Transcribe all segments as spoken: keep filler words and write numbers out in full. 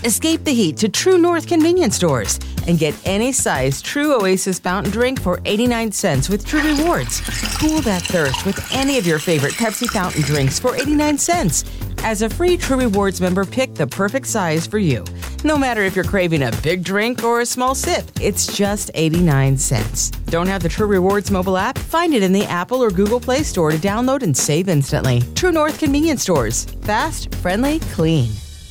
Escape the heat to True North convenience stores and get any size True Oasis fountain drink for eighty-nine cents with True Rewards. Cool that thirst with any of your favorite Pepsi fountain drinks for eighty-nine cents. As a free True Rewards member, pick the perfect size for you. No matter if you're craving a big drink or a small sip, it's just eighty-nine cents. Don't have the True Rewards mobile app? Find it in the Apple or Google Play Store to download and save instantly. True North convenience stores. Fast, friendly, clean.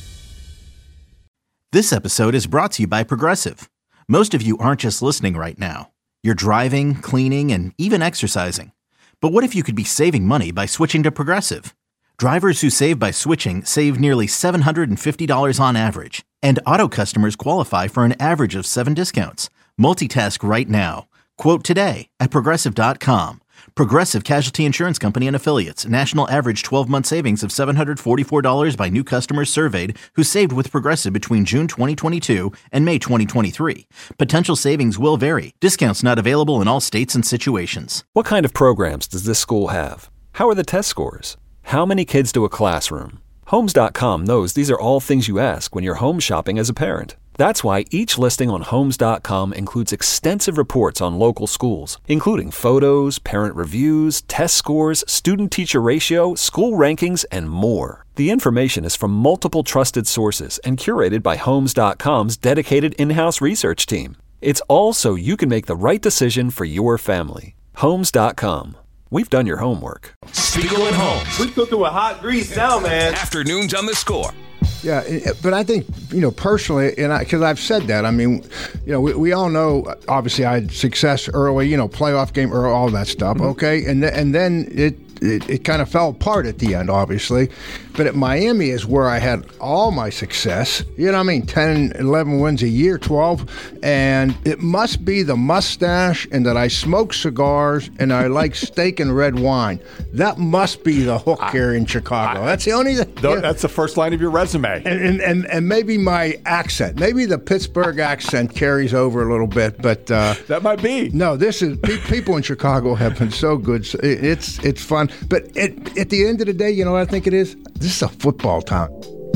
This episode is brought to you by Progressive. Most of you aren't just listening right now. You're driving, cleaning, and even exercising. But what if you could be saving money by switching to Progressive? Drivers who save by switching save nearly seven hundred fifty dollars on average. And auto customers qualify for an average of seven discounts. Multitask right now. Quote today at Progressive dot com. Progressive Casualty Insurance Company and Affiliates. National average twelve-month savings of seven hundred forty-four dollars by new customers surveyed who saved with Progressive between June twenty twenty-two and May twenty twenty-three. Potential savings will vary. Discounts not available in all states and situations. What kind of programs does this school have? How are the test scores? How many kids to a classroom? Homes dot com knows these are all things you ask when you're home shopping as a parent. That's why each listing on Homes dot com includes extensive reports on local schools, including photos, parent reviews, test scores, student-teacher ratio, school rankings, and more. The information is from multiple trusted sources and curated by Homes dot com's dedicated in-house research team. It's all so you can make the right decision for your family. Homes dot com. We've done your homework. Spiegel and Holmes. We cooking with hot grease now, man. Afternoons on the Score. Yeah, but I think, you know, personally, and because I've said that, I mean, you know, we, we all know, obviously, I had success early, you know, playoff game, early, all that stuff, mm-hmm. okay? And, th- and then it, it, it kind of fell apart at the end, obviously. But at Miami is where I had all my success. You know what I mean? ten, eleven wins a year, twelve. And it must be the mustache and that I smoke cigars and I like steak and red wine. That must be the hook I, here in Chicago. I, that's the only thing. Yeah. That's the first line of your resume. And, and, and, and maybe my accent. Maybe the Pittsburgh accent carries over a little bit. But uh, that might be. No, this is pe- people in Chicago have been so good. So it, it's, it's fun. But it, at the end of the day, you know what I think it is? This is a football town.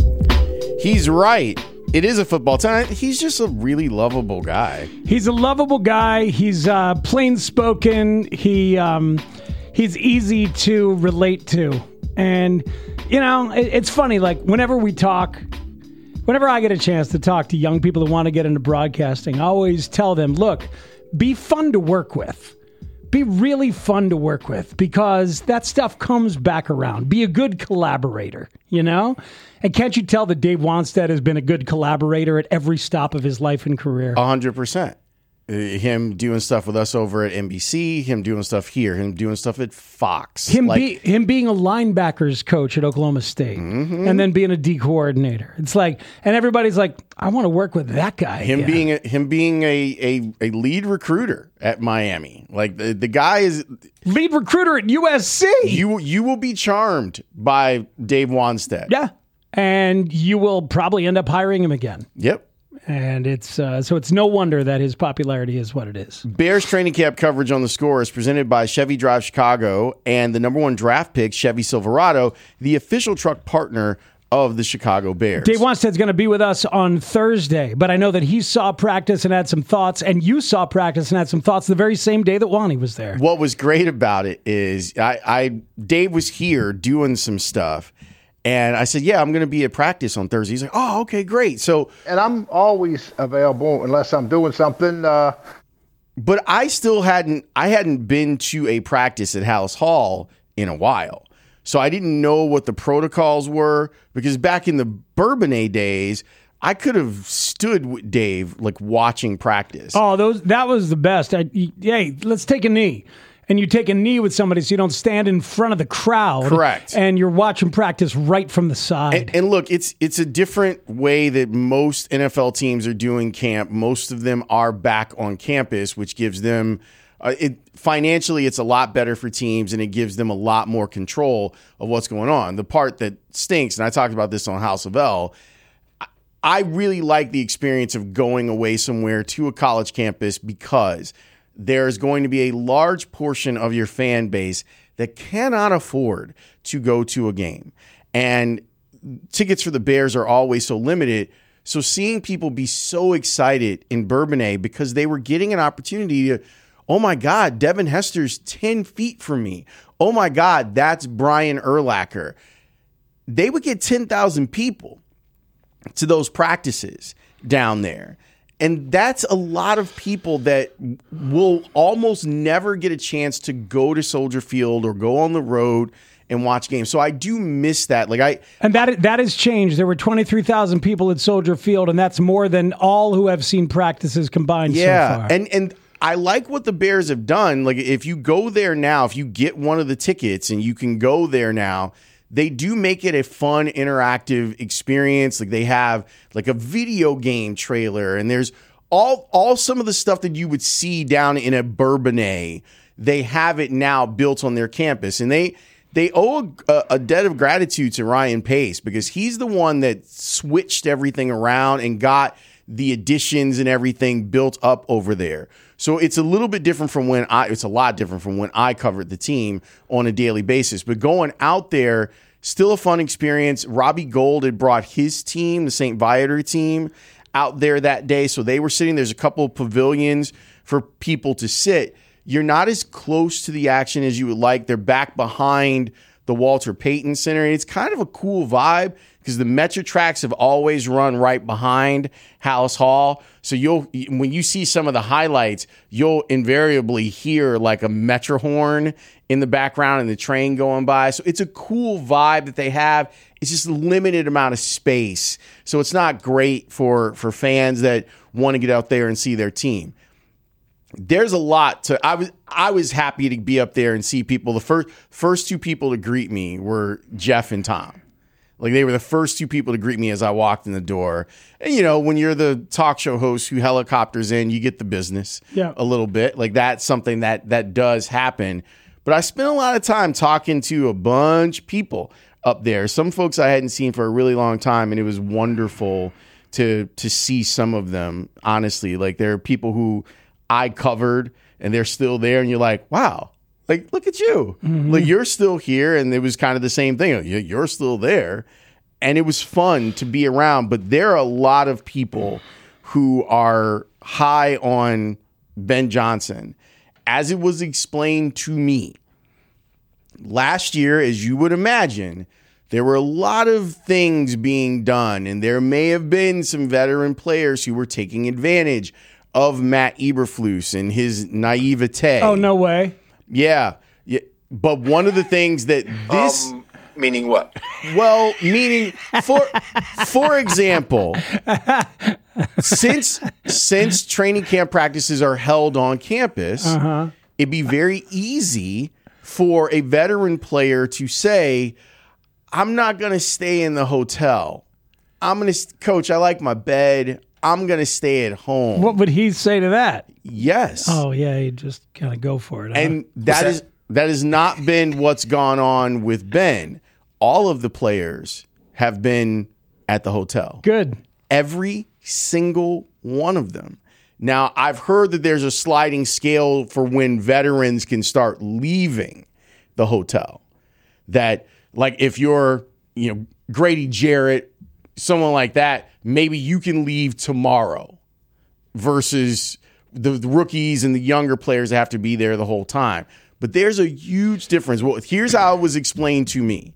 He's right. It is a football town. He's just a really lovable guy. He's a lovable guy. He's uh, plain spoken. He um, he's easy to relate to. And, you know, it, it's funny. Like, whenever we talk, whenever I get a chance to talk to young people that want to get into broadcasting, I always tell them, look, be fun to work with. Be really fun to work with because that stuff comes back around. Be a good collaborator, you know? And can't you tell that Dave Wannstedt has been a good collaborator at every stop of his life and career? A hundred percent. Him doing stuff with us over at N B C, him doing stuff here, him doing stuff at Fox. Him, like, be, him being a linebackers coach at Oklahoma State mm-hmm. and then being a D coordinator. It's like, and everybody's like, I want to work with that guy. Him yeah. being a, him being a, a, a lead recruiter at Miami. Like the, the guy is lead recruiter at U S C. You you will be charmed by Dave Wannstedt. Yeah. And you will probably end up hiring him again. Yep. And it's uh, so it's no wonder that his popularity is what it is. Bears training camp coverage on the Score is presented by Chevy Drive Chicago and the number one draft pick, Chevy Silverado, the official truck partner of the Chicago Bears. Dave Wannstedt's going to be with us on Thursday, but I know that he saw practice and had some thoughts, and you saw practice and had some thoughts the very same day that Wani was there. What was great about it is I, I Dave was here doing some stuff. And I said, yeah, I'm going to be at practice on Thursday. He's like, oh, okay, great. So, and I'm always available unless I'm doing something. Uh... But I still hadn't, I hadn't been to a practice at House Hall in a while. So I didn't know what the protocols were because back in the Bourbonnais days, I could have stood with Dave, like watching practice. Oh, those that was the best. I, hey, let's take a knee. And you take a knee with somebody so you don't stand in front of the crowd. Correct. And you're watching practice right from the side. And, and look, it's it's a different way that most N F L teams are doing camp. Most of them are back on campus, which gives them, uh, it financially, it's a lot better for teams, and it gives them a lot more control of what's going on. The part that stinks, and I talked about this on House of L, I really like the experience of going away somewhere to a college campus because there's going to be a large portion of your fan base that cannot afford to go to a game. And tickets for the Bears are always so limited. So seeing people be so excited in Bourbonnais because they were getting an opportunity to, oh my God, Devin Hester's ten feet from me. Oh my God, that's Brian Urlacher. They would get ten thousand people to those practices down there. And that's a lot of people that will almost never get a chance to go to Soldier Field or go on the road and watch games. So I do miss that. Like I And that that has changed. There were twenty-three thousand people at Soldier Field, and that's more than all who have seen practices combined yeah, so far. And and I like what the Bears have done. Like if you go there now, if you get one of the tickets and you can go there now, they do make it a fun, interactive experience. Like they have like a video game trailer, and there's all all some of the stuff that you would see down in a Bourbonnais. They have it now built on their campus, and they they owe a, a debt of gratitude to Ryan Pace because he's the one that switched everything around and got the additions and everything built up over there. So it's a little bit different from when I, it's a lot different from when I covered the team on a daily basis. But going out there, still a fun experience. Robbie Gould had brought his team, the Saint Viator team, out there that day. So they were sitting, there's a couple of pavilions for people to sit. You're not as close to the action as you would like. They're back behind the Walter Payton Center. It's kind of a cool vibe because the Metro tracks have always run right behind Hallis Hall. So you'll when you see some of the highlights, you'll invariably hear like a Metro horn in the background and the train going by. So it's a cool vibe that they have. It's just a limited amount of space. So it's not great for, for fans that want to get out there and see their team. There's a lot to I was I was happy to be up there and see people. The first first two people to greet me were Jeff and Tom. Like they were the first two people to greet me as I walked in the door. And you know, when you're the talk show host who helicopters in, you get the business yeah. a little bit. Like that's something that that does happen. But I spent a lot of time talking to a bunch of people up there. Some folks I hadn't seen for a really long time, and it was wonderful to to see some of them. Honestly, like there are people who I covered and they're still there, and you're like, wow, like, look at you. Mm-hmm. Like, you're still here, and it was kind of the same thing. You're still there, and it was fun to be around, but there are a lot of people who are high on Ben Johnson. As it was explained to me, last year, as you would imagine, there were a lot of things being done, and there may have been some veteran players who were taking advantage of Matt Eberflus and his naivete. Oh, no way. Yeah. yeah. But one of the things that this... Um, meaning what? Well, meaning, for for example, since since training camp practices are held on campus, uh-huh. it'd be very easy for a veteran player to say, I'm not going to stay in the hotel. I'm going to, coach, I like my bed. I'm going to stay at home. What would he say to that? Yes. Oh, yeah, he'd just kind of go for it. Huh? And that is that has not been what's gone on with Ben. All of the players have been at the hotel. Good. Every single one of them. Now, I've heard that there's a sliding scale for when veterans can start leaving the hotel. That, like, if you're, you know, Grady Jarrett, someone like that, maybe you can leave tomorrow versus the, the rookies and the younger players that have to be there the whole time. But there's a huge difference. Well, here's how it was explained to me.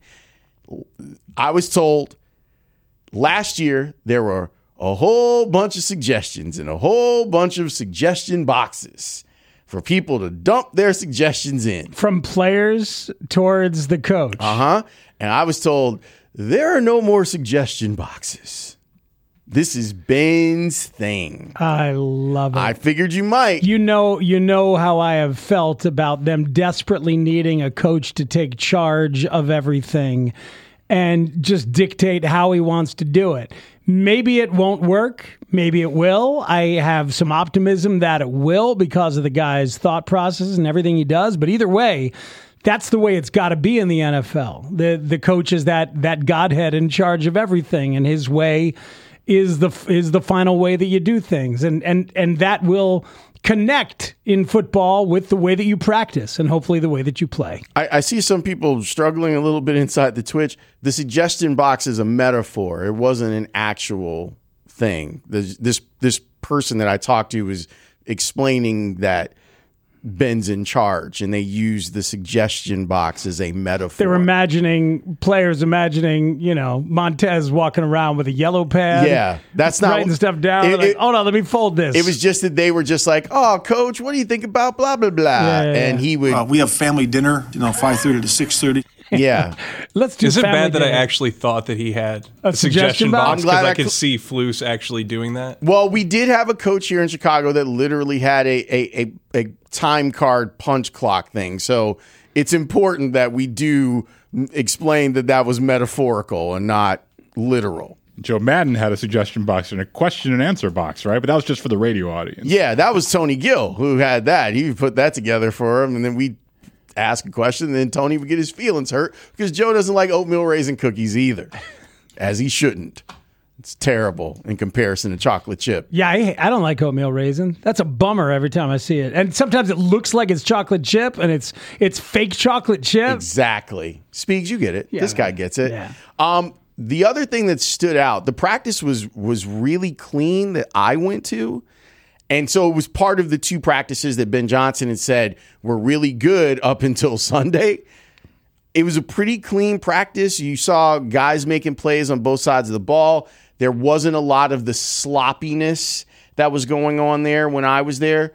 I was told last year there were a whole bunch of suggestions and a whole bunch of suggestion boxes for people to dump their suggestions in. From players towards the coach. Uh-huh. And I was told there are no more suggestion boxes. This is Ben's thing. I love it. I figured you might. You know, you know how I have felt about them desperately needing a coach to take charge of everything and just dictate how he wants to do it. Maybe it won't work. Maybe it will. I have some optimism that it will because of the guy's thought process and everything he does. But either way, that's the way it's got to be in the N F L. The the coach is that that godhead in charge of everything, and his way is the is the final way that you do things, and and and that will connect in football with the way that you practice and hopefully the way that you play. I, I see some people struggling a little bit inside the Twitch. The suggestion box is a metaphor. It wasn't an actual thing. This this, this person that I talked to was explaining that Ben's in charge, and they use the suggestion box as a metaphor. They're imagining, players imagining, you know, Montez walking around with a yellow pad. Yeah, that's not writing stuff down. It, like, it, oh no, let me fold this. It was just that they were just like, "Oh, coach, what do you think about blah blah blah?" Yeah, yeah, and yeah. he would. Uh, we have family dinner, you know, five thirty to six thirty. Yeah, let's do. Is it family bad that dinner. I actually thought that he had A a, suggestion suggestion box? box I'm glad because I, I could cl- see Flus actually doing that? Well, we did have a coach here in Chicago that literally had a a, a, a time card punch clock thing. So it's important that we do explain that that was metaphorical and not literal. Joe Madden had a suggestion box and a question and answer box, right? But that was just for the radio audience. Yeah, that was Tony Gill who had that. He put that together for him, and then we ask a question, and then Tony would get his feelings hurt because Joe doesn't like oatmeal raisin cookies either, as he shouldn't. It's terrible in comparison to chocolate chip. Yeah, I, I don't like oatmeal raisin. That's a bummer every time I see it. And sometimes it looks like it's chocolate chip, and it's it's fake chocolate chip. Exactly. Speaks, you get it. Yeah, this guy man. gets it. Yeah. Um, the other thing that stood out, the practice was was really clean that I went to. And so it was part of the two practices that Ben Johnson had said were really good up until Sunday. It was a pretty clean practice. You saw guys making plays on both sides of the ball. There wasn't a lot of the sloppiness that was going on there when I was there.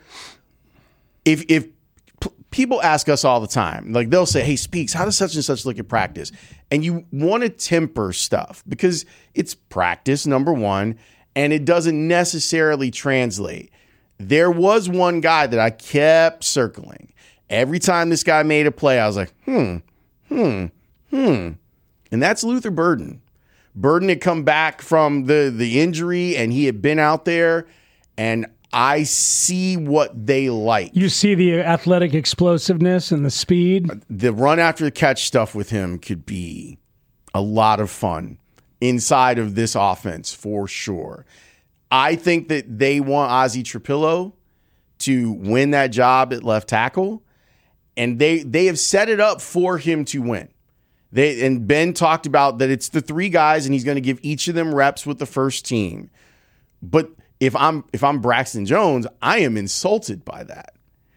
If if p- people ask us all the time, like they'll say, "Hey, Speaks, how does such and such look at practice?" And you want to temper stuff because it's practice, number one, and it doesn't necessarily translate. There was one guy that I kept circling. Every time this guy made a play, I was like, hmm, hmm, hmm. And that's Luther Burden. Burden had come back from the, the injury, and he had been out there, and I see what they like. You see the athletic explosiveness and the speed. The run after the catch stuff with him could be a lot of fun inside of this offense for sure. I think that they want Ozzie Trapillo to win that job at left tackle, and they they have set it up for him to win. They and Ben talked about that it's the three guys, and he's going to give each of them reps with the first team. But if I'm if I'm Braxton Jones, I am insulted by that.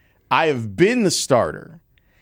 I have been the starter,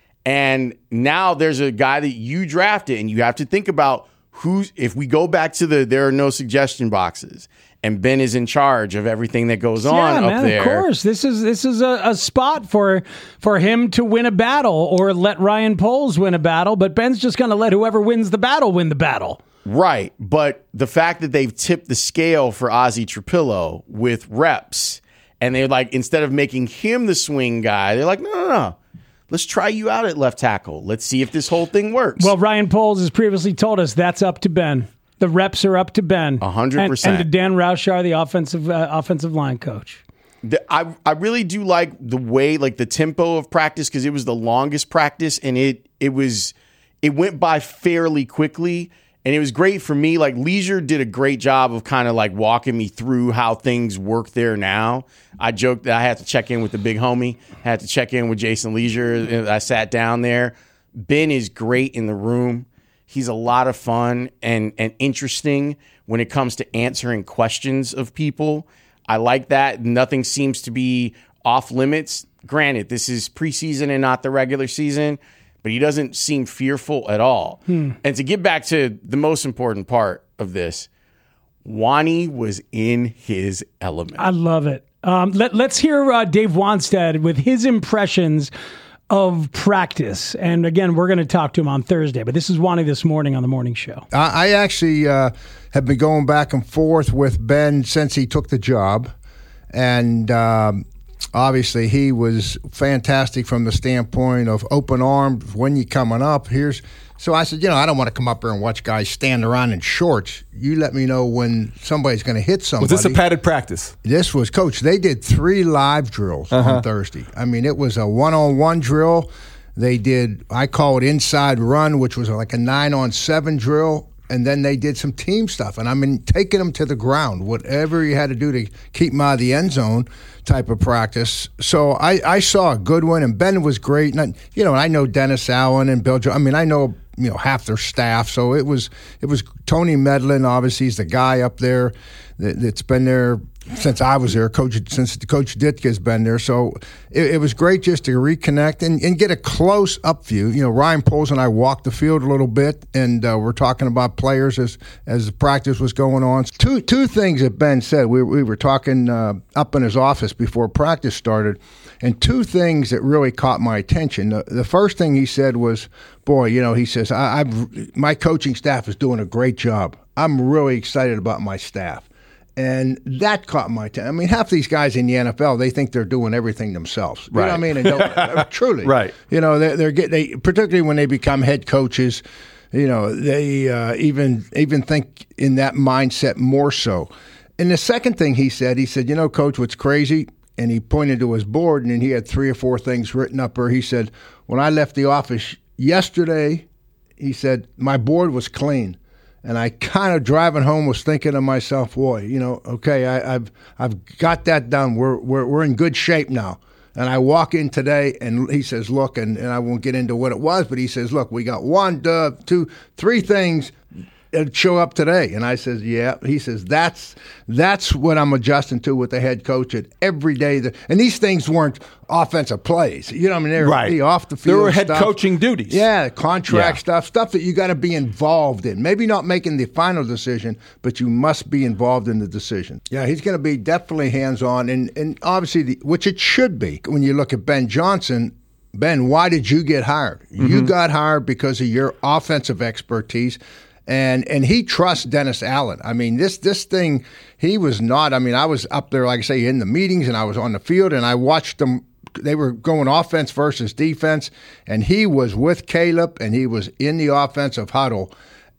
and now there's a guy that you drafted, and you have to think about who's. If we go back to the there are no suggestion boxes, and Ben is in charge of everything that goes on yeah, up man, there. Of course, this is this is a, a spot for for him to win a battle or let Ryan Poles win a battle. But Ben's just going to let whoever wins the battle win the battle. Right, but the fact that they've tipped the scale for Ozzie Trapillo with reps, and they're like, instead of making him the swing guy, they're like, no, no, no. Let's try you out at left tackle. Let's see if this whole thing works. Well, Ryan Poles has previously told us that's up to Ben. The reps are up to Ben. A hundred And, percent. and to Dan Roushar, the offensive uh, offensive line coach. The, I I really do like the way, like the tempo of practice, because it was the longest practice, and it it was it went by fairly quickly, and it was great for me. Like Leisure did a great job of kind of like walking me through how things work there now. I joked that I had to check in with the big homie, had to check in with Jason Leisure. I sat down there. Ben is great in the room. He's a lot of fun and, and interesting when it comes to answering questions of people. I like that. Nothing seems to be off limits. Granted, this is preseason and not the regular season, but he doesn't seem fearful at all. Hmm. And to get back to the most important part of this, Wani was in his element. I love it. Um, let, let's hear uh, Dave Wannstedt with his impressions of practice. And again, we're going to talk to him on Thursday, but this is Wani this morning on the morning show. I, I actually uh, have been going back and forth with Ben since he took the job. And um, obviously he was fantastic from the standpoint of open arms when you're coming up. Here's So I said, you know, I don't want to come up here and watch guys stand around in shorts. You let me know when somebody's going to hit somebody. Was this a padded practice? This was, Coach, they did three live drills uh-huh. on Thursday. I mean, it was a one-on-one drill. They did, I call it inside run, which was like a nine-on-seven drill. And then they did some team stuff. And I mean, taking them to the ground, whatever you had to do to keep them out of the end zone type of practice. So I, I saw a good one, and Ben was great. And, I, you know, I know Dennis Allen and Bill Jones. I mean, I know, you know, half their staff. So it was it was Tony Medlin, obviously, he's the guy up there that, that's been there since I was there. Coach, since Coach Ditka's been there, so it, it was great just to reconnect and, and get a close up view. You know, Ryan Poles and I walked the field a little bit, and uh, we're talking about players as as the practice was going on. Two two things that Ben said. We we were talking uh, up in his office before practice started, and two things that really caught my attention. The, the first thing he said was, "Boy, you know," he says, I, I've my coaching staff is doing a great job. I'm really excited about my staff." And that caught my attention. I mean, half these guys in the N F L, they think they're doing everything themselves. You right. know what I mean? And don't, truly. Right. You know, they're, they're get, they particularly when they become head coaches, you know, they uh, even even think in that mindset more so. And the second thing he said, he said, you know, Coach, what's crazy? And he pointed to his board, and he had three or four things written up where he said, when I left the office yesterday, he said, my board was clean. And I kind of driving home was thinking to myself, boy, you know, okay, I, I've I've got that done. We're we're we're in good shape now. And I walk in today, and he says, look, and, and I won't get into what it was, but he says, look, we got one, uh, two, three things that show up today. And I says, yeah. He says, that's that's what I'm adjusting to with the head coach at every day. That, and these things weren't offensive plays. You know what I mean? They were right. the off the field There were head stuff. coaching duties. Yeah, contract Yeah. stuff, stuff that you got to be involved in. Maybe not making the final decision, but you must be involved in the decision. Yeah, he's going to be definitely hands-on, and, and obviously, the, which it should be. When you look at Ben Johnson, Ben, why did you get hired? Mm-hmm. You got hired because of your offensive expertise. And and he trusts Dennis Allen. I mean, this this thing, he was not, I mean, I was up there, like I say, in the meetings, and I was on the field, and I watched them. They were going offense versus defense, and he was with Caleb, and he was in the offensive huddle.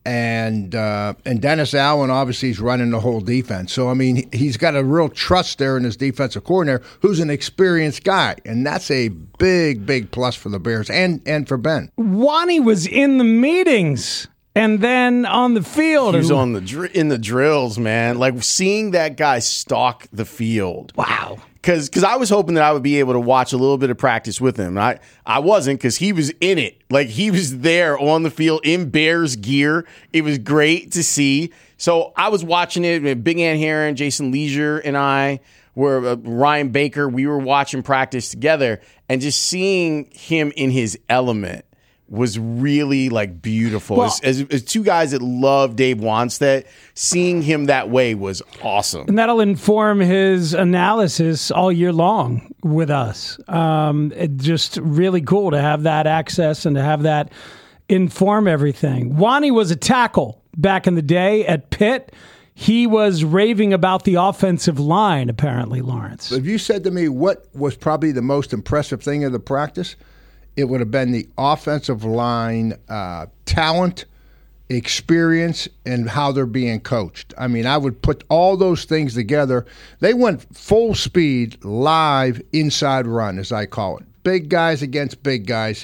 And uh, and Dennis Allen, obviously, is running the whole defense. So, I mean, he's got a real trust there in his defensive coordinator, who's an experienced guy. And that's a big, big plus for the Bears and, and for Ben. Wani was in the meetings. And then on the field, he was and, on the dr- in the drills, man. Like seeing that guy stalk the field. Wow. Because because I was hoping that I would be able to watch a little bit of practice with him. I I wasn't because he was in it. Like he was there on the field in Bears gear. It was great to see. So I was watching it. Big Ant Heron, Jason Leisure, and I were uh, Ryan Baker. We were watching practice together, and just seeing him in his element was really like beautiful. Well, as, as, as two guys that love Dave Wanstead, seeing him that way was awesome. And that'll inform his analysis all year long with us. Um, it just really cool to have that access and to have that inform everything. Wani was a tackle back in the day at Pitt. He was raving about the offensive line, apparently, Lawrence. If you said to me what was probably the most impressive thing of the practice, it would have been the offensive line uh, talent, experience, and how they're being coached. I mean, I would put all those things together. They went full speed, live, inside run, as I call it. Big guys against big guys.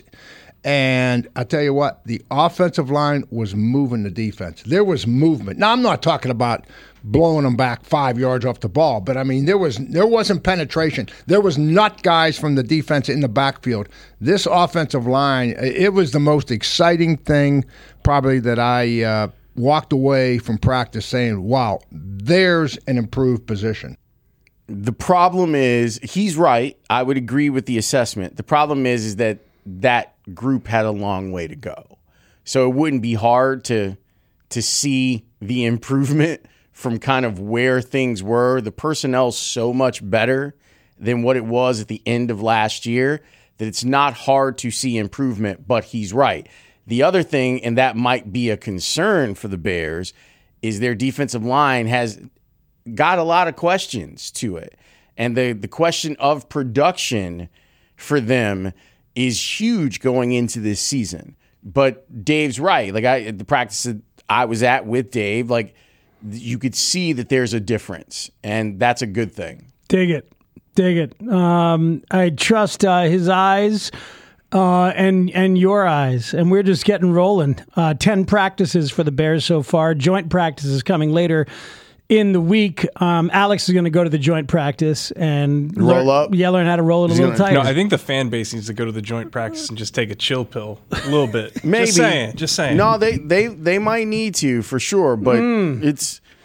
And I tell you what, the offensive line was moving the defense. There was movement. Now, I'm not talking about blowing them back five yards off the ball, but I mean, there was there wasn't penetration. There was nut guys from the defense in the backfield. This offensive line, it was the most exciting thing probably that I uh, walked away from practice saying, wow, there's an improved position. The problem is, he's right. I would agree with the assessment. The problem is, is that that group had a long way to go. So it wouldn't be hard to to see the improvement from kind of where things were. The personnel's so much better than what it was at the end of last year that it's not hard to see improvement, but he's right. The other thing, and that might be a concern for the Bears, is their defensive line has got a lot of questions to it. And the, the question of production for them is huge going into this season. But Dave's right. Like I, the practice that I was at with Dave, like you could see that there's a difference, and that's a good thing. Dig it. Dig it. Um, I trust uh, his eyes uh, and and your eyes, and we're just getting rolling. Uh, ten practices for the Bears so far. Joint practices coming later in the week. Um, Alex is going to go to the joint practice and roll learn, up. Yeah, learn how to roll it He's a little gonna, tighter. No, I think the fan base needs to go to the joint practice and just take a chill pill a little bit. Maybe. Just saying. Just saying. No, they they they might need to for sure, but Mm. it's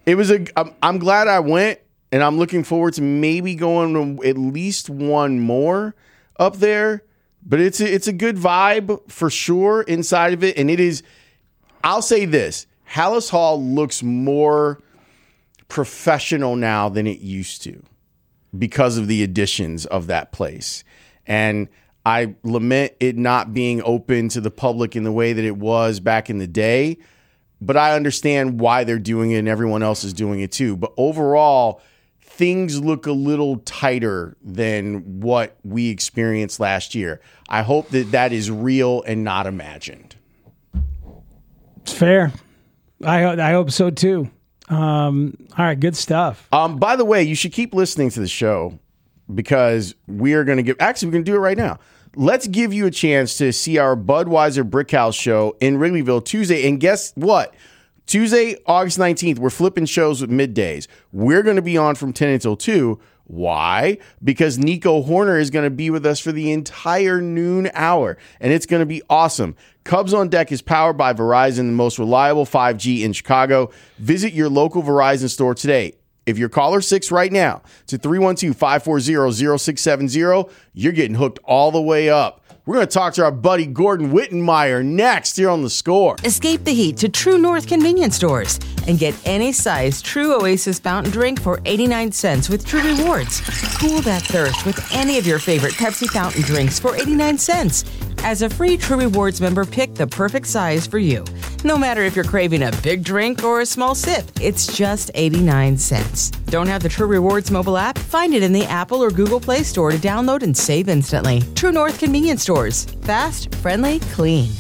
It was a. I'm, I'm glad I went, and I'm looking forward to maybe going to at least one more up there. But it's a, it's a good vibe for sure inside of it, and it is. I'll say this: Hallis Hall looks more professional now than it used to because of the additions of that place. And I lament it not being open to the public in the way that it was back in the day, but I understand why they're doing it and everyone else is doing it too. But overall, things look a little tighter than what we experienced last year. I hope that that is real and not imagined. It's fair. I I hope so too. Um, all right, good stuff. Um, by the way, you should keep listening to the show because we are going to give. Actually, we're going to do it right now. Let's give you a chance to see our Budweiser Brickhouse show in Wrigleyville Tuesday. And guess what? Tuesday, August nineteenth, we're flipping shows with middays. We're going to be on from ten until two. Why? Because Nico Horner is going to be with us for the entire noon hour, and it's going to be awesome. Cubs on Deck is powered by Verizon, the most reliable five G in Chicago. Visit your local Verizon store today. If you're caller six right now to three one two, five four zero, zero six seven zero, you're getting hooked all the way up. We're going to talk to our buddy Gordon Wittenmeyer next here on The Score. Escape the heat to True North convenience stores and get any size True Oasis fountain drink for eighty-nine cents with True Rewards. Cool that thirst with any of your favorite Pepsi fountain drinks for eighty-nine cents. As a free True Rewards member, pick the perfect size for you. No matter if you're craving a big drink or a small sip, it's just eighty-nine cents. Don't have the True Rewards mobile app? Find it in the Apple or Google Play Store to download and save instantly. True North convenience stores. Fast, friendly, clean.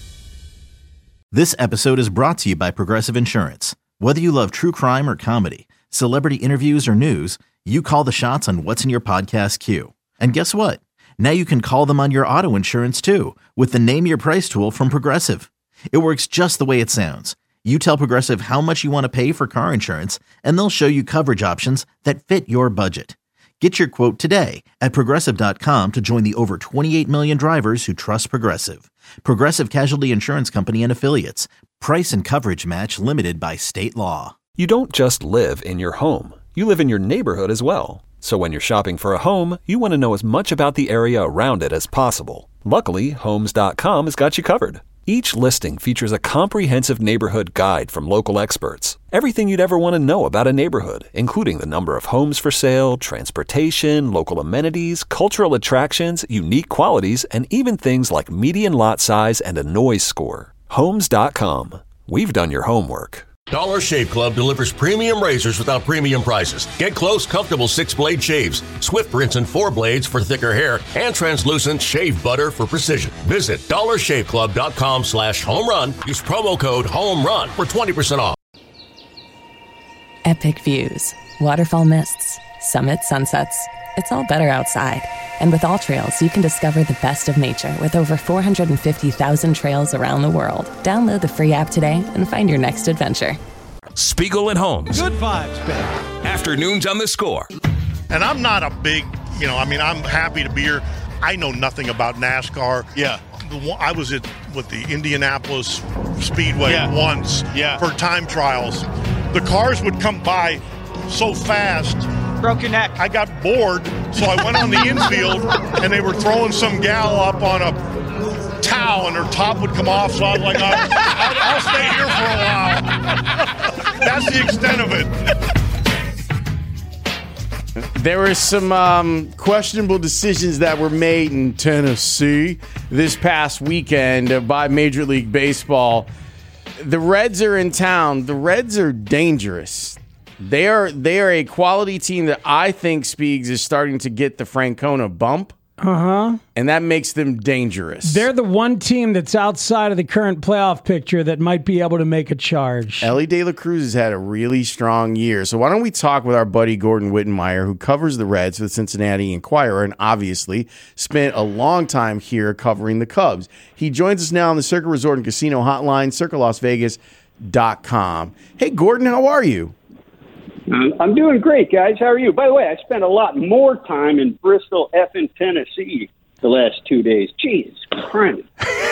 This episode is brought to you by Progressive Insurance. Whether you love true crime or comedy, celebrity interviews or news, you call the shots on what's in your podcast queue. And guess what? Now you can call them on your auto insurance too with the Name Your Price tool from Progressive. It works just the way it sounds. You tell Progressive how much you want to pay for car insurance, and they'll show you coverage options that fit your budget. Get your quote today at Progressive dot com to join the over twenty-eight million drivers who trust Progressive. Progressive Casualty Insurance Company and Affiliates. Price and coverage match limited by state law. You don't just live in your home. You live in your neighborhood as well. So when you're shopping for a home, you want to know as much about the area around it as possible. Luckily, Homes dot com has got you covered. Each listing features a comprehensive neighborhood guide from local experts. Everything you'd ever want to know about a neighborhood, including the number of homes for sale, transportation, local amenities, cultural attractions, unique qualities, and even things like median lot size and a noise score. Homes dot com. We've done your homework. Dollar Shave Club delivers premium razors without premium prices. Get close, comfortable six-blade shaves, Swift rinse and four blades for thicker hair, and translucent shave butter for precision. Visit dollar shave club dot com slash home run. Use promo code HOMERUN for twenty percent off. Epic views, waterfall mists, summit sunsets. It's all better outside. And with All Trails, you can discover the best of nature with over four hundred fifty thousand trails around the world. Download the free app today and find your next adventure. Spiegel and Holmes. Good vibes, baby. Afternoons on The Score. And I'm not a big, you know, I mean, I'm happy to be here. I know nothing about NASCAR. Yeah. I was at with the Indianapolis Speedway yeah. once yeah. for time trials. The cars would come by so fast. Broke your neck. I got bored, so I went on the infield, and they were throwing some gal up on a towel, and her top would come off. So I was like, I'll, I'll, I'll stay here for a while. That's the extent of it. There were some um, questionable decisions that were made in Tennessee this past weekend uh, by Major League Baseball. The Reds are in town. The Reds are dangerous. They are they are a quality team that I think Speegs is starting to get the Francona bump. Uh-huh. And that makes them dangerous. They're the one team that's outside of the current playoff picture that might be able to make a charge. Ellie De La Cruz has had a really strong year. So why don't we talk with our buddy Gordon Wittenmeyer, who covers the Reds for the Cincinnati Enquirer and obviously spent a long time here covering the Cubs. He joins us now on the Circa Resort and Casino hotline, circa las vegas dot com. Hey, Gordon, how are you? I'm doing great, guys. How are you? By the way, I spent a lot more time in Bristol, effing Tennessee the last two days. Jesus Christ.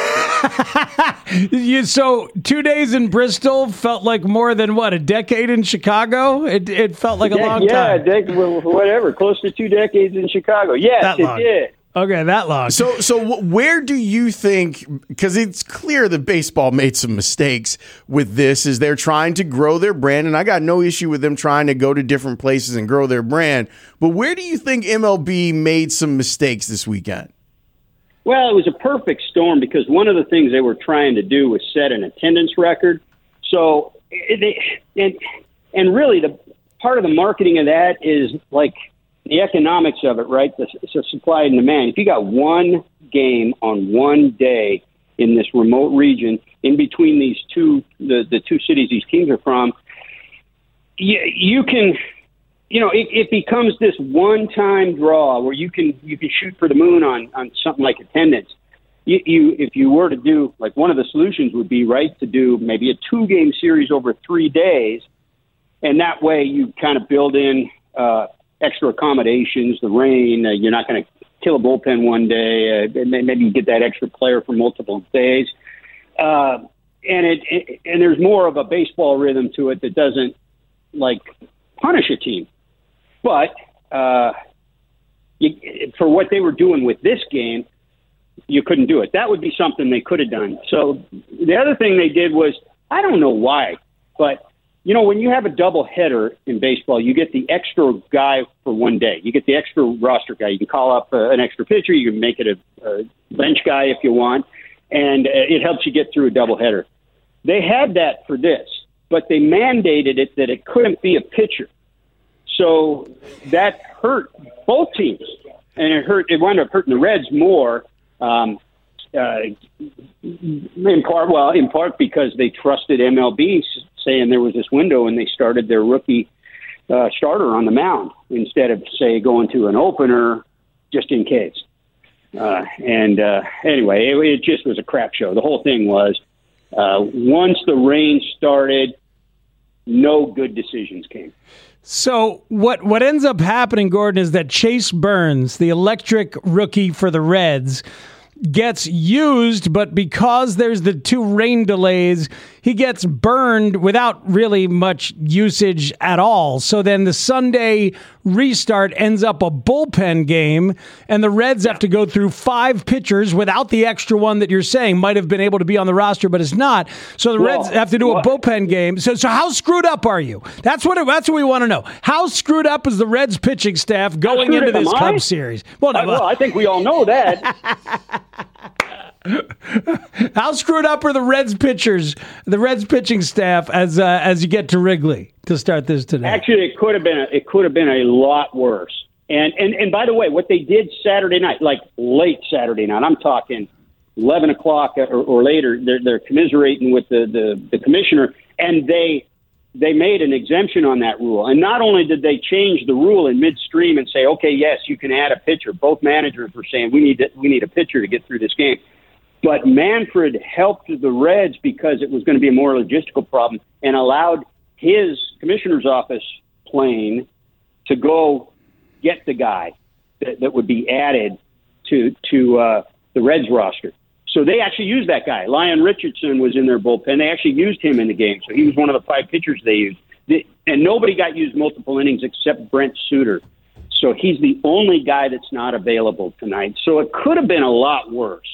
you, so two days in Bristol felt like more than, what, a decade in Chicago? It it felt like a yeah, long yeah, time. Yeah, dec- whatever, close to two decades in Chicago. Yes, That it long. did. Okay, that long. So, so where do you think? Because it's clear that baseball made some mistakes with this. Is they're trying to grow their brand, and I got no issue with them trying to go to different places and grow their brand. But where do you think M L B made some mistakes this weekend? Well, it was a perfect storm because one of the things they were trying to do was set an attendance record. So, it, and and really, the part of the marketing of that is like the economics of it, right? The, the supply and demand. If you got one game on one day in this remote region, in between these two, the, the two cities these teams are from, you, you can, you know, it, it becomes this one-time draw where you can you can shoot for the moon on, on something like attendance. You, you, if you were to do, like one of the solutions would be, right, to do maybe a two-game series over three days, and that way you kind of build in uh, extra accommodations, the rain, uh, you're not going to kill a bullpen one day, uh, maybe you get that extra player for multiple days. Uh, and it, it and there's more of a baseball rhythm to it that doesn't, like, punish a team. But uh, you, for what they were doing with this game, you couldn't do it. That would be something they could have done. So the other thing they did was, I don't know why, but you know, when you have a double header in baseball, you get the extra guy for one day. You get the extra roster guy. You can call up uh, an extra pitcher. You can make it a, a bench guy if you want, and uh, it helps you get through a double header. They had that for this, but they mandated it that it couldn't be a pitcher. So that hurt both teams, and it hurt. It wound up hurting the Reds more. Um, uh, in part, well, in part because they trusted M L B, saying there was this window, and they started their rookie uh, starter on the mound instead of, say, going to an opener just in case. Uh, and uh, anyway, it, it just was a crap show. The whole thing was uh, once the rain started, no good decisions came. So what what ends up happening, Gordon, is that Chase Burns, the electric rookie for the Reds, gets used, but because there's the two rain delays, he gets burned without really much usage at all. So then the Sunday restart ends up a bullpen game, and the Reds have to go through five pitchers without the extra one that you're saying might have been able to be on the roster, but is not. So the well, Reds have to do a bullpen game. So so how screwed up are you? That's what that's what we want to know. How screwed up is the Reds pitching staff going into this Cubs series? Well, no, well, I think we all know that. How screwed up are the Reds pitchers, the Reds pitching staff, as uh, as you get to Wrigley to start this today? Actually, it could have been a, it could have been a lot worse. And and and by the way, what they did Saturday night, like late Saturday night, I'm talking eleven o'clock or, or later, they're they're commiserating with the, the, the commissioner, and they they made an exemption on that rule. And not only did they change the rule in midstream and say, okay, yes, you can add a pitcher. Both managers were saying we need to, we need a pitcher to get through this game. But Manfred helped the Reds because it was going to be a more logistical problem and allowed his commissioner's office plane to go get the guy that, that would be added to to uh, the Reds roster. So they actually used that guy. Lyon Richardson was in their bullpen. They actually used him in the game. So he was one of the five pitchers they used. And nobody got used multiple innings except Brent Suter. So he's the only guy that's not available tonight. So it could have been a lot worse.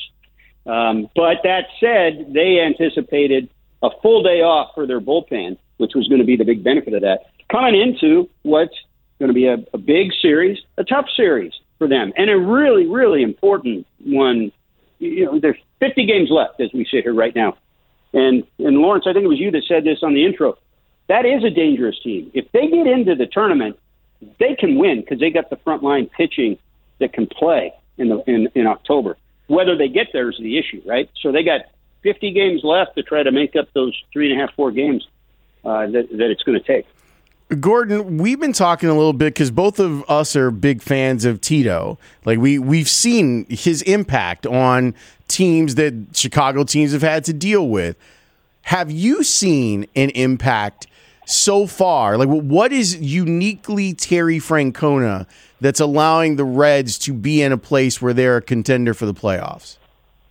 Um, but that said, they anticipated a full day off for their bullpen, which was going to be the big benefit of that. Coming into what's going to be a, a big series, a tough series for them, and a really, really important one. You know, there's fifty games left as we sit here right now. And, and Lawrence, I think it was you that said this on the intro. That is a dangerous team. If they get into the tournament, they can win because they got the front line pitching that can play in the in, in October. Whether they get there is the issue, right? So they got fifty games left to try to make up those three and a half, four games uh, that, that it's going to take. Gordon, we've been talking a little bit because both of us are big fans of Tito. Like we, we've seen his impact on teams that Chicago teams have had to deal with. Have you seen an impact so far? Like what is uniquely Terry Francona that's allowing the Reds to be in a place where they're a contender for the playoffs?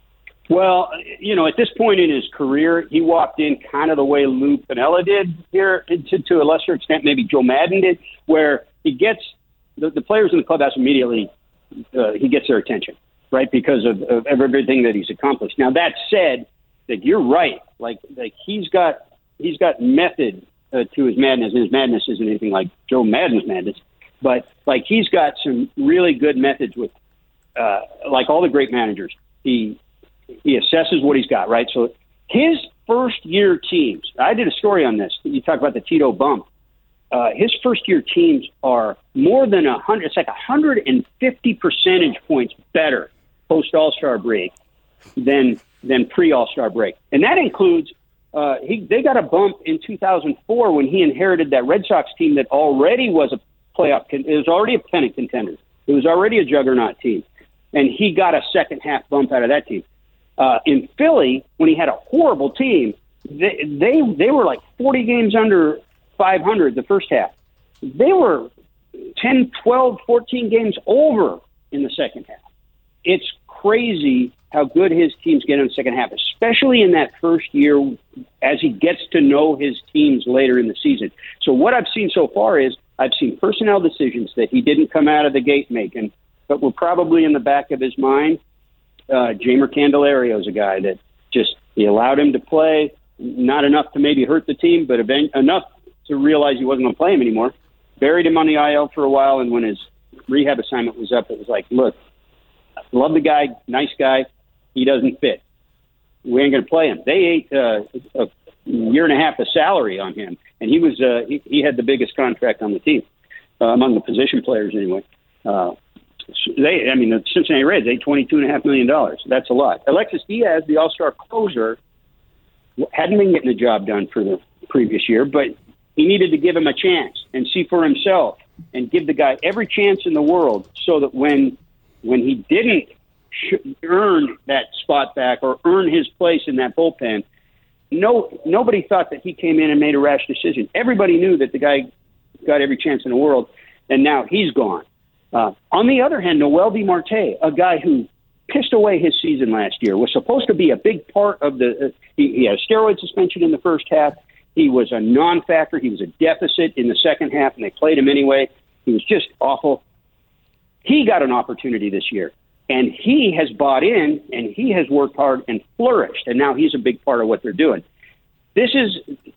Well, you know, at this point in his career, he walked in kind of the way Lou Piniella did here, to, to a lesser extent, maybe Joe Madden did, where he gets the, the players in the clubhouse immediately, uh, he gets their attention, right, because of, of everything that he's accomplished. Now, that said, that you're right, like like he's got he's got method uh, to his madness, and his madness isn't anything like Joe Madden's madness, but like he's got some really good methods with, uh, like all the great managers, he. He assesses what he's got, right? So his first-year teams, I did a story on this. You talk about the Tito bump. Uh, his first-year teams are more than one hundred. It's like one hundred fifty percentage points better post-All-Star break than than pre-All-Star break. And that includes uh, he, they got a bump in two thousand four when he inherited that Red Sox team that already was a playoff. It was already a pennant contender. It was already a juggernaut team. And he got a second-half bump out of that team. Uh, in Philly, when he had a horrible team, they, they they were like forty games under five hundred the first half. They were ten, twelve, fourteen games over in the second half. It's crazy how good his teams get in the second half, especially in that first year as he gets to know his teams later in the season. So what I've seen so far is I've seen personnel decisions that he didn't come out of the gate making, but were probably in the back of his mind. Uh, Jamer Candelario is a guy that just, he allowed him to play, not enough to maybe hurt the team, but event, enough to realize he wasn't going to play him anymore. Buried him on the I L for a while, and when his rehab assignment was up, it was like, look, love the guy, nice guy, he doesn't fit. We ain't going to play him. They ate uh, a year and a half of salary on him, and he was uh, he, he had the biggest contract on the team, uh, among the position players anyway. Uh, They, I mean, the Cincinnati Reds, they twenty-two point five million dollars. That's a lot. Alexis Diaz, the all-star closer, hadn't been getting the job done for the previous year, but he needed to give him a chance and see for himself and give the guy every chance in the world so that when when he didn't sh- earn that spot back or earn his place in that bullpen, no nobody thought that he came in and made a rash decision. Everybody knew that the guy got every chance in the world, and now he's gone. Uh, on the other hand, Noel Di Marte, a guy who pissed away his season last year, was supposed to be a big part of the uh, – he, he had a steroid suspension in the first half. He was a non-factor. He was a deficit in the second half, and they played him anyway. He was just awful. He got an opportunity this year, and he has bought in, and he has worked hard and flourished, and now he's a big part of what they're doing. This is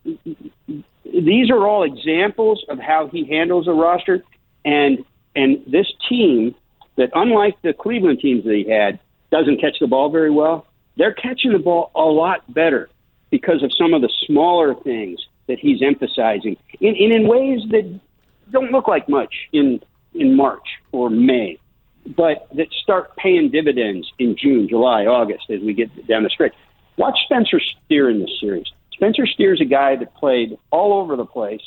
– these are all examples of how he handles a roster, and – And this team that, unlike the Cleveland teams that he had, doesn't catch the ball very well, they're catching the ball a lot better because of some of the smaller things that he's emphasizing in, in, in ways that don't look like much in, in March or May, but that start paying dividends in June, July, August as we get down the stretch. Watch Spencer Steer in this series. Spencer Steer's a guy that played all over the place.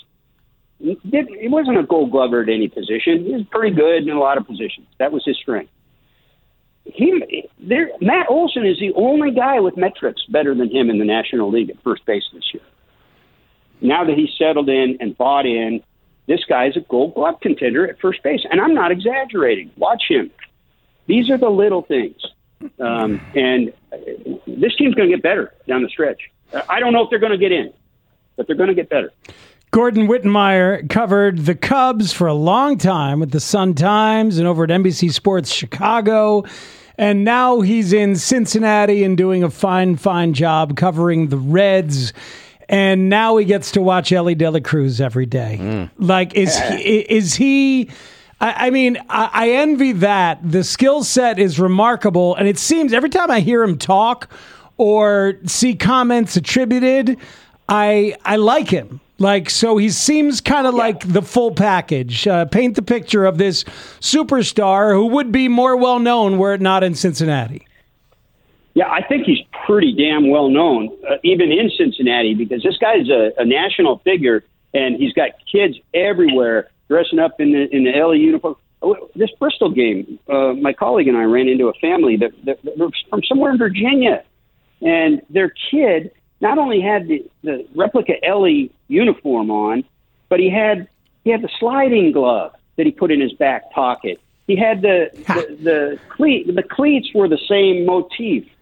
He wasn't a gold glover at any position. He was pretty good in a lot of positions. That was his strength. He, there, Matt Olson is the only guy with metrics better than him in the National League at first base this year. Now that he's settled in and bought in, this guy is a gold glove contender at first base. And I'm not exaggerating. Watch him. These are the little things. Um, and this team's going to get better down the stretch. I don't know if they're going to get in, but they're going to get better. Gordon Wittenmeyer covered the Cubs for a long time with the Sun-Times and over at N B C Sports Chicago. And now he's in Cincinnati and doing a fine, fine job covering the Reds. And now he gets to watch Elly De La Cruz every day. Mm. Like, is he, is he, I, I mean, I, I envy that. The skill set is remarkable. And it seems every time I hear him talk or see comments attributed, I I like him. Like, so he seems kind of yeah. like the full package. Uh, paint the picture of this superstar who would be more well-known were it not in Cincinnati. Yeah, I think he's pretty damn well-known, uh, even in Cincinnati, because this guy's a, a national figure, and he's got kids everywhere dressing up in the in the L A uniform. This Bristol game, uh, my colleague and I ran into a family that, that, that was from somewhere in Virginia, and their kid not only had the, the replica Elly uniform on, but he had he had the sliding glove that he put in his back pocket. He had the the the, cleat, the cleats were the same motif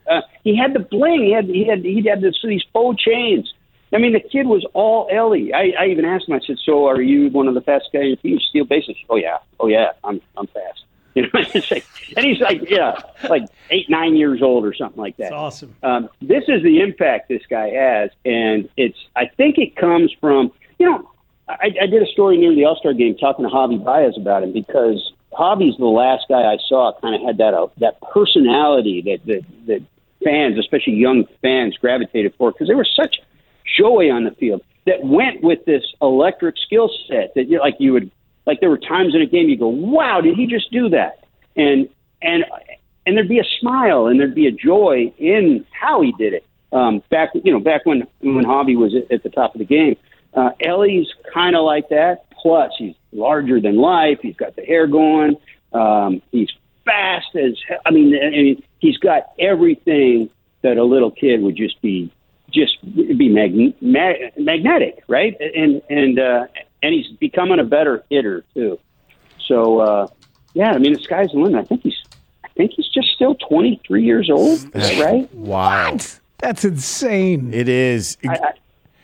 Uh, he had the bling. He had he had he had this, these faux chains. I mean, the kid was all Ellie. I, I even asked him. I said, "So, are you one of the fastest guys in the team? Steal bases?" "Oh yeah, oh yeah, I'm I'm fast." You know, it's like, and he's like, yeah, like eight, nine years old or something like that. That's awesome. Um, this is the impact this guy has, and it's. I think it comes from, you know, I, I did a story near the All-Star game talking to Javi Baez about him because Javi's the last guy I saw kind of had that uh, that personality that that that fans, especially young fans, gravitated for because there was such joy on the field that went with this electric skill set that you like you would. Like there were times in a game you go, wow, did he just do that? And and and there'd be a smile and there'd be a joy in how he did it. Um, back you know back when when Javi was at, at the top of the game, uh, Ellie's kind of like that. Plus he's larger than life. He's got the hair going. Um, he's fast as I mean, I mean he's got everything that a little kid would just be just be mag- mag- magnetic, right? And and uh, and he's becoming a better hitter too. So uh, yeah, I mean the sky's the limit. I think he's I think he's just still twenty-three years old. Is that right? Wow, what? That's insane. It is. I,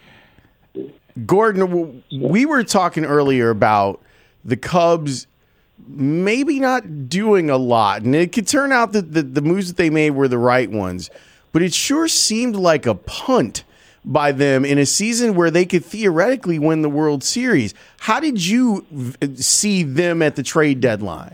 I, Gordon, we were talking earlier about the Cubs maybe not doing a lot, and it could turn out that the, the moves that they made were the right ones. But it sure seemed like a punt by them in a season where they could theoretically win the World Series. How did you v- see them at the trade deadline?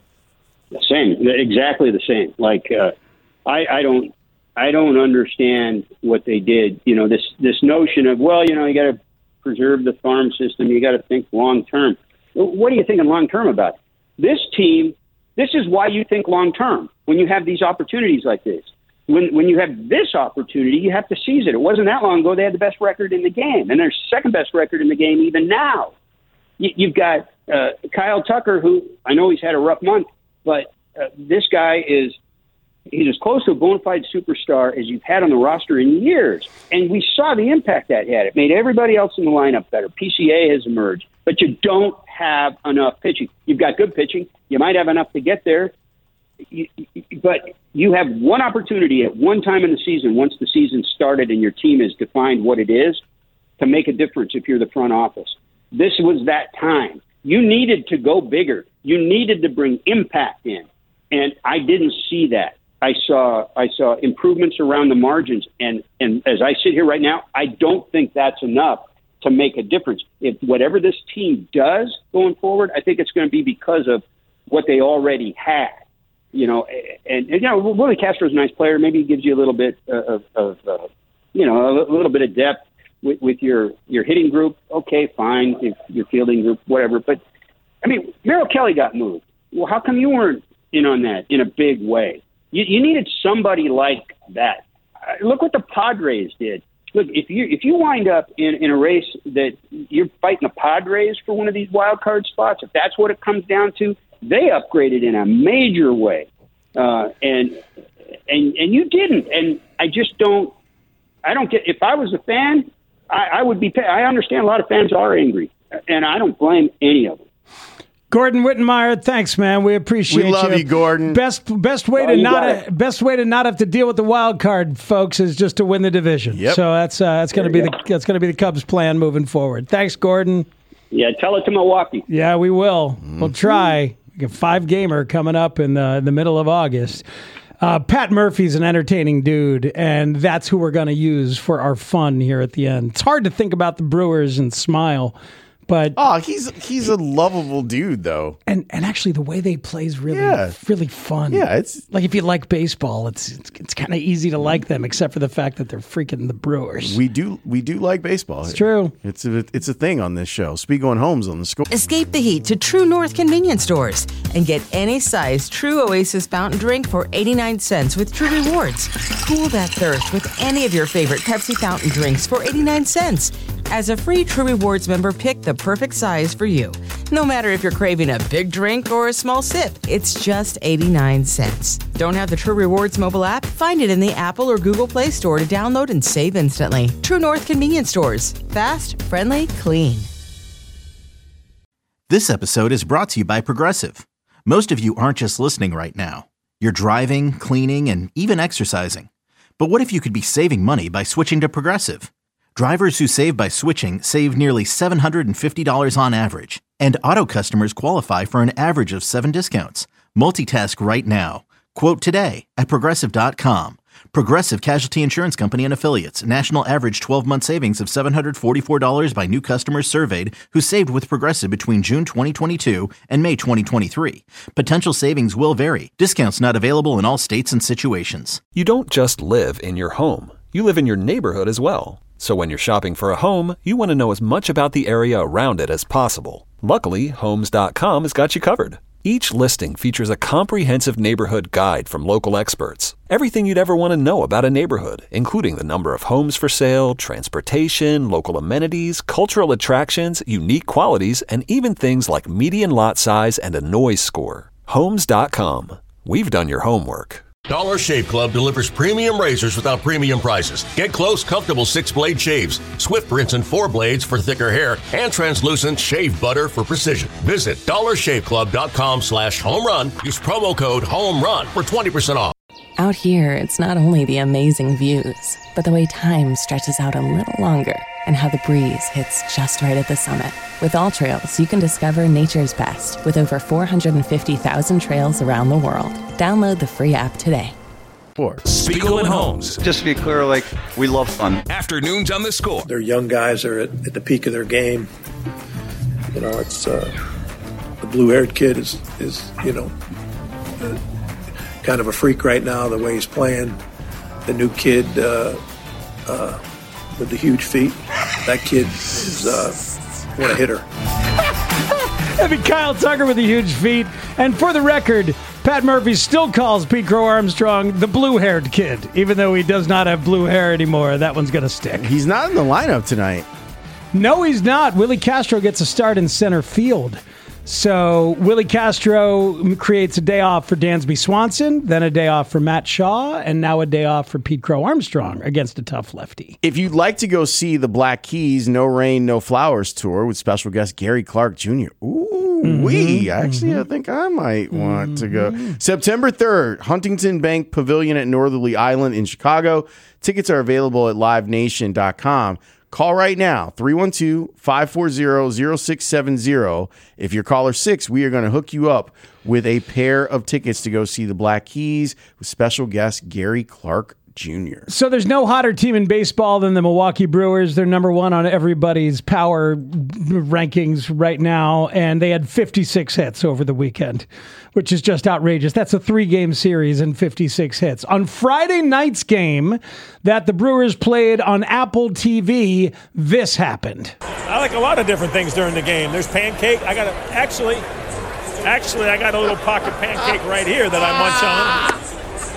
The same, exactly the same. Like uh, I, I don't, I don't understand what they did. You know, this this notion of well, you know, you got to preserve the farm system. You got to think long term. What are you thinking long term about? This team. This is why you think long term when you have these opportunities like this. When when you have this opportunity, you have to seize it. It wasn't that long ago they had the best record in the game, and their second best record in the game even now. You, you've got uh, Kyle Tucker, who I know he's had a rough month, but uh, this guy is he's as close to a bona fide superstar as you've had on the roster in years. And we saw the impact that had. It made everybody else in the lineup better. P C A has emerged, but you don't have enough pitching. You've got good pitching. You might have enough to get there. You, but you have one opportunity at one time in the season, once the season started and your team has defined what it is, to make a difference if you're the front office. This was that time. You needed to go bigger. You needed to bring impact in. And I didn't see that. I saw I saw improvements around the margins. And, and as I sit here right now, I don't think that's enough to make a difference. If whatever this team does going forward, I think it's going to be because of what they already had. You know, and, and you know, Willie Castro's a nice player. Maybe he gives you a little bit of, of uh, you know, a little bit of depth with, with your, your hitting group. Okay, fine. If your fielding group, whatever. But, I mean, Merrill Kelly got moved. Well, how come you weren't in on that in a big way? You, you needed somebody like that. Uh, look what the Padres did. Look, if you if you wind up in, in a race that you're fighting the Padres for one of these wild card spots, if that's what it comes down to, they upgraded in a major way, uh, and and and you didn't. And I just don't. I don't get. If I was a fan, I, I would be. I understand a lot of fans are angry, and I don't blame any of them. Gordon Wittenmeyer, thanks, man. We appreciate you. We love you, you Gordon. Best best way oh, to not uh, best way to not have to deal with the wild card, folks, is just to win the division. Yep. So that's uh, that's going to be go. the that's going to be the Cubs' plan moving forward. Thanks, Gordon. Yeah, tell it to Milwaukee. Yeah, we will. Mm-hmm. We'll try. A five gamer coming up in the, in the middle of August. Uh, Pat Murphy's an entertaining dude, and that's who we're going to use for our fun here at the end. It's hard to think about the Brewers and smile, but oh, he's he's a lovable dude, though. And and actually, the way they play is really yeah. really fun. Yeah, it's like if you like baseball, it's it's, it's kind of easy to like them, except for the fact that they're freaking the Brewers. We do we do like baseball. It's true. It's a it's a thing on this show. Spiegel and Holmes on the Score. Escape the heat to True North convenience stores and get any size True Oasis fountain drink for eighty-nine cents with True Rewards. Cool that thirst with any of your favorite Pepsi fountain drinks for eighty-nine cents. As a free True Rewards member, pick the perfect size for you. No matter if you're craving a big drink or a small sip, it's just eighty-nine cents. Don't have the True Rewards mobile app? Find it in the Apple or Google Play Store to download and save instantly. True North convenience stores. Fast, friendly, clean. This episode is brought to you by Progressive. Most of you aren't just listening right now. You're driving, cleaning, and even exercising. But what if you could be saving money by switching to Progressive? Drivers who save by switching save nearly seven hundred fifty dollars on average, and auto customers qualify for an average of seven discounts. Multitask right now. Quote today at Progressive dot com. Progressive Casualty Insurance Company and Affiliates. National average twelve-month savings of seven hundred forty-four dollars by new customers surveyed who saved with Progressive between June twenty twenty-two and May twenty twenty-three. Potential savings will vary. Discounts not available in all states and situations. You don't just live in your home. You live in your neighborhood as well. So when you're shopping for a home, you want to know as much about the area around it as possible. Luckily, Homes dot com has got you covered. Each listing features a comprehensive neighborhood guide from local experts. Everything you'd ever want to know about a neighborhood, including the number of homes for sale, transportation, local amenities, cultural attractions, unique qualities, and even things like median lot size and a noise score. Homes dot com. We've done your homework. Dollar Shave Club delivers premium razors without premium prices. Get close, comfortable six-blade shaves, Swift rinse and four blades for thicker hair, and translucent shave butter for precision. Visit dollar shave club dot com slash home run. Use promo code HOMERUN for twenty percent off. Out here, it's not only the amazing views, but the way time stretches out a little longer and how the breeze hits just right at the summit. With All Trails, you can discover nature's best with over four hundred fifty thousand trails around the world. Download the free app today. Spiegel and Holmes. Just to be clear, like, we love fun. Afternoons on the Score. They're young guys. They're at, at the peak of their game. You know, it's uh, the blue-haired kid is, is you know, uh, kind of a freak right now, the way he's playing. The new kid uh, uh, with the huge feet, that kid is uh, what a hitter. I mean, Kyle Tucker with the huge feet. And for the record, Pat Murphy still calls Pete Crow Armstrong the blue-haired kid, even though he does not have blue hair anymore. That one's going to stick. He's not in the lineup tonight. No, he's not. Willie Castro gets a start in center field. So Willie Castro creates a day off for Dansby Swanson, then a day off for Matt Shaw, and now a day off for Pete Crow Armstrong against a tough lefty. If you'd like to go see the Black Keys No Rain, No Flowers tour with special guest Gary Clark Junior, ooh, mm-hmm, wee. Actually, mm-hmm. I think I might want mm-hmm. to go. September third, Huntington Bank Pavilion at Northerly Island in Chicago. Tickets are available at live nation dot com. Call right now, three one two, five four zero, zero six seven zero. If you're caller six, we are going to hook you up with a pair of tickets to go see the Black Keys with special guest Gary Clark Junior So there's no hotter team in baseball than the Milwaukee Brewers. They're number one on everybody's power rankings right now, and they had fifty-six hits over the weekend, which is just outrageous. That's a three-game series and fifty-six hits. On Friday night's game that the Brewers played on Apple T V, this happened. I like a lot of different things during the game. There's pancake. I got a, actually, actually, I got a little pocket pancake right here that I munch on.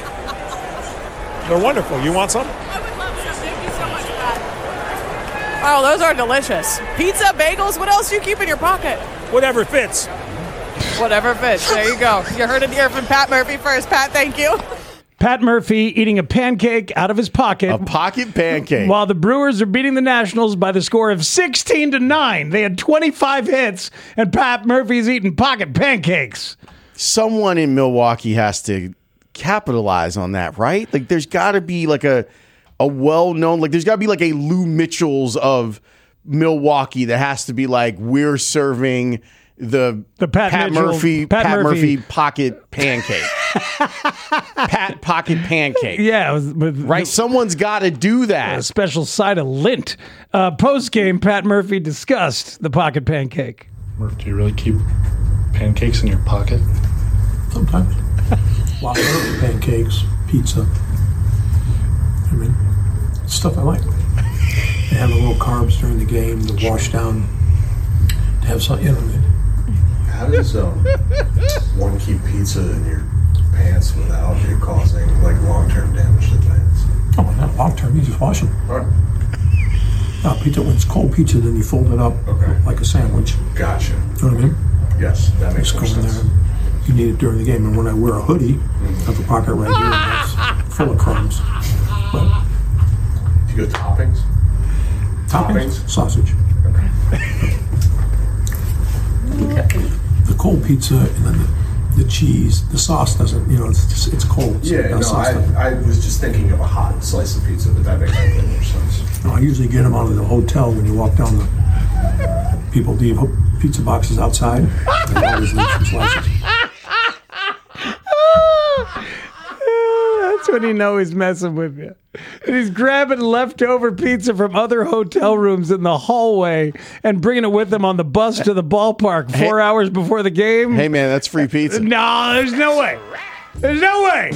They're wonderful. You want some? I would love some. Thank you so much for that. Oh, those are delicious. Pizza, bagels, what else do you keep in your pocket? Whatever fits. Whatever fits. There you go. You heard it here from Pat Murphy first. Pat, thank you. Pat Murphy eating a pancake out of his pocket. A pocket pancake. While the Brewers are beating the Nationals by the score of sixteen to nine. They had twenty-five hits, and Pat Murphy's eating pocket pancakes. Someone in Milwaukee has to capitalize on that, right? Like, there's got to be like a a well-known, like, there's got to be like a Lou Mitchell's of Milwaukee that has to be like, we're serving the, the Pat, Pat Mitchell, Murphy Pat, Pat Murphy. Murphy pocket pancake. Pat pocket pancake. Yeah, with, with, right. Someone's got to do that. A special side of lint. Uh, Post game, Pat Murphy discussed the pocket pancake. Murph, do you really keep pancakes in your pocket? Sometimes. Lots of pancakes, pizza. I mean, it's stuff I like. To have a little carbs during the game, to wash down, to have something, you know what I mean? How does um, one keep pizza in your pants without it causing like long-term damage to the pants? Oh, not long-term. You just wash them. All right. No, pizza, when it's cold pizza, then you fold it up okay. like a sandwich. Gotcha. You know what I mean? Yes, that makes more sense. There. You need it during the game. And when I wear a hoodie, mm-hmm. I have a pocket right here that's full of crumbs. But do you go toppings? Toppings? Toppings? Sausage. Okay. The cold pizza and then the, the cheese, the sauce doesn't, you know, it's just, it's cold. So Yeah, no, sauce doesn't- I, I was just thinking of a hot slice of pizza, but that makes a little more sense. No, I usually get them out of the hotel when you walk down the, people leave pizza boxes outside. And I always leave some slices. That's when you know he's messing with you. And he's grabbing leftover pizza from other hotel rooms in the hallway and bringing it with him on the bus to the ballpark four Hey- hours before the game. Hey, man, that's free pizza. No, there's no way. There's no way.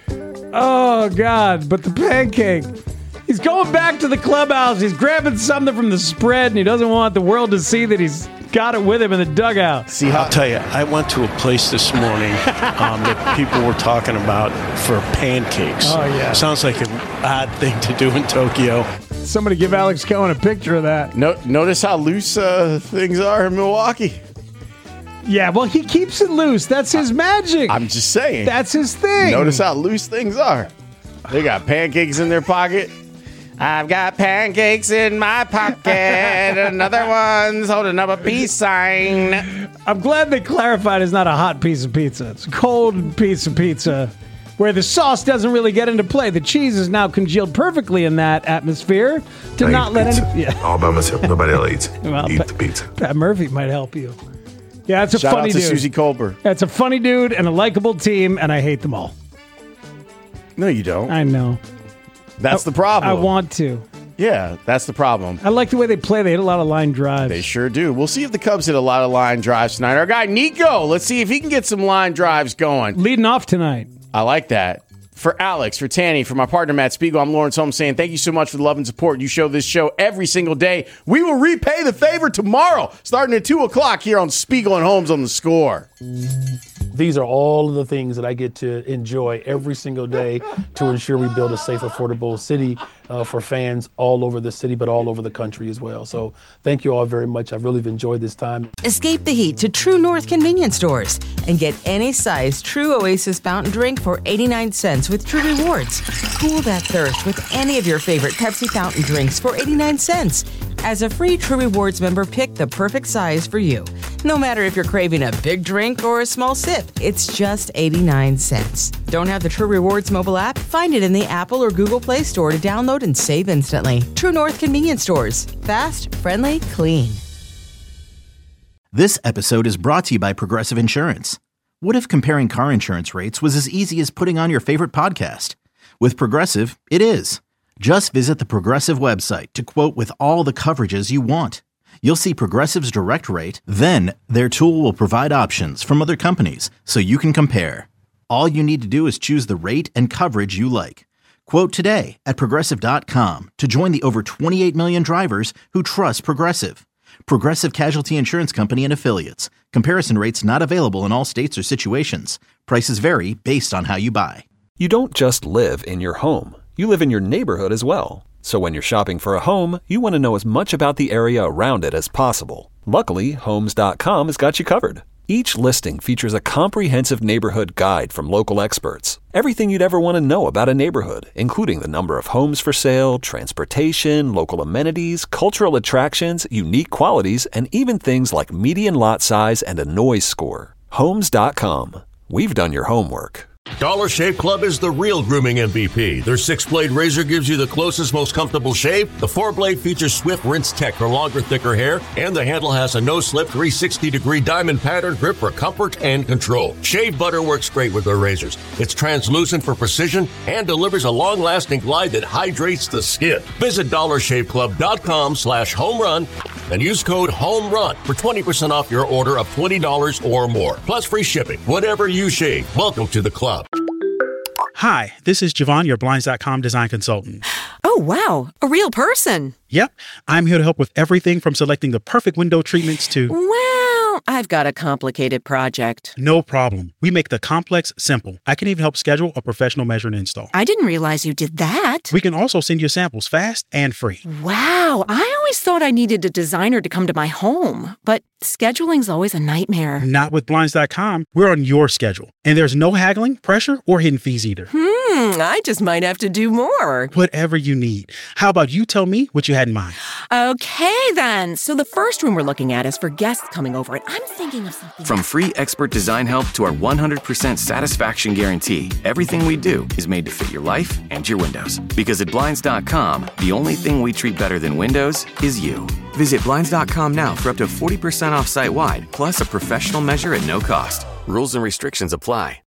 Oh, God. But the pancake. He's going back to the clubhouse. He's grabbing something from the spread, and he doesn't want the world to see that he's got it with him in the dugout. See, I'll tell you, I went to a place this morning um, that people were talking about for pancakes. Oh, yeah. Sounds like an odd thing to do in Tokyo. Somebody give Alex Cohen a picture of that. No, notice how loose uh, things are in Milwaukee. Yeah, well, he keeps it loose. That's his magic. I'm just saying. That's his thing. Notice how loose things are. They got pancakes in their pocket. I've got pancakes in my pocket. Another one's holding up a peace sign. I'm glad they clarified it's not a hot piece of pizza. It's a cold piece of pizza where the sauce doesn't really get into play. The cheese is now congealed perfectly in that atmosphere to I not eat let pizza. any. Yeah. All by myself. Nobody else eats. Well, Eat Pat- the pizza. Pat Murphy might help you. Yeah, it's a Shout funny out to dude. Susie Colbert. That's a funny dude and a likable team, and I hate them all. No, you don't. I know. That's I- the problem. I want to. Yeah, that's the problem. I like the way they play. They hit a lot of line drives. They sure do. We'll see if the Cubs hit a lot of line drives tonight. Our guy Nico, let's see if he can get some line drives going. Leading off tonight. I like that. For Alex, for Tanny, for my partner Matt Spiegel, I'm Lawrence Holmes saying thank you so much for the love and support you show this show every single day. We will repay the favor tomorrow, starting at two o'clock here on Spiegel and Holmes on The Score. These are all of the things that I get to enjoy every single day to ensure we build a safe, affordable city uh, for fans all over the city, but all over the country as well. So thank you all very much. I've really enjoyed this time. Escape the heat to True North convenience stores and get any size True Oasis fountain drink for eighty-nine cents with True Rewards. Cool that thirst with any of your favorite Pepsi fountain drinks for eighty-nine cents. As a free True Rewards member, pick the perfect size for you. No matter if you're craving a big drink or a small sip, it's just eighty-nine cents. Don't have the True Rewards mobile app? Find it in the Apple or Google Play Store to download and save instantly. True North convenience stores. Fast, friendly, clean. This episode is brought to you by Progressive Insurance. What if comparing car insurance rates was as easy as putting on your favorite podcast? With Progressive, it is. Just visit the Progressive website to quote with all the coverages you want. You'll see Progressive's direct rate, then their tool will provide options from other companies so you can compare. All you need to do is choose the rate and coverage you like. Quote today at Progressive dot com to join the over twenty-eight million drivers who trust Progressive. Progressive Casualty Insurance Company and Affiliates. Comparison rates not available in all states or situations. Prices vary based on how you buy. You don't just live in your home. You live in your neighborhood as well. So when you're shopping for a home, you want to know as much about the area around it as possible. Luckily, Homes dot com has got you covered. Each listing features a comprehensive neighborhood guide from local experts. Everything you'd ever want to know about a neighborhood, including the number of homes for sale, transportation, local amenities, cultural attractions, unique qualities, and even things like median lot size and a noise score. Homes dot com. We've done your homework. Dollar Shave Club is the real grooming M V P. Their six-blade razor gives you the closest, most comfortable shave. The four-blade features Swift Rinse Tech for longer, thicker hair. And the handle has a no-slip three sixty degree diamond pattern grip for comfort and control. Shave butter works great with their razors. It's translucent for precision and delivers a long-lasting glide that hydrates the skin. Visit dollar shave club dot com slash home run and use code HOMERUN for twenty percent off your order of twenty dollars or more. Plus free shipping. Whatever you shave, welcome to the club. Hi, this is Javon, your Blinds dot com design consultant. Oh, wow. A real person. Yep, I'm here to help with everything from selecting the perfect window treatments to... Well, I've got a complicated project. No problem. We make the complex simple. I can even help schedule a professional measure and install. I didn't realize you did that. We can also send you samples fast and free. Wow, I always thought I needed a designer to come to my home, but scheduling's always a nightmare. Not with Blinds dot com. We're on your schedule. And there's no haggling, pressure, or hidden fees either. Hmm. Hmm, I just might have to do more. Whatever you need. How about you tell me what you had in mind? Okay, then. So the first room we're looking at is for guests coming over, and I'm thinking of something. From free expert design help to our one hundred percent satisfaction guarantee, everything we do is made to fit your life and your windows. Because at Blinds dot com, the only thing we treat better than windows is you. Visit Blinds dot com now for up to forty percent off site-wide, plus a professional measure at no cost. Rules and restrictions apply.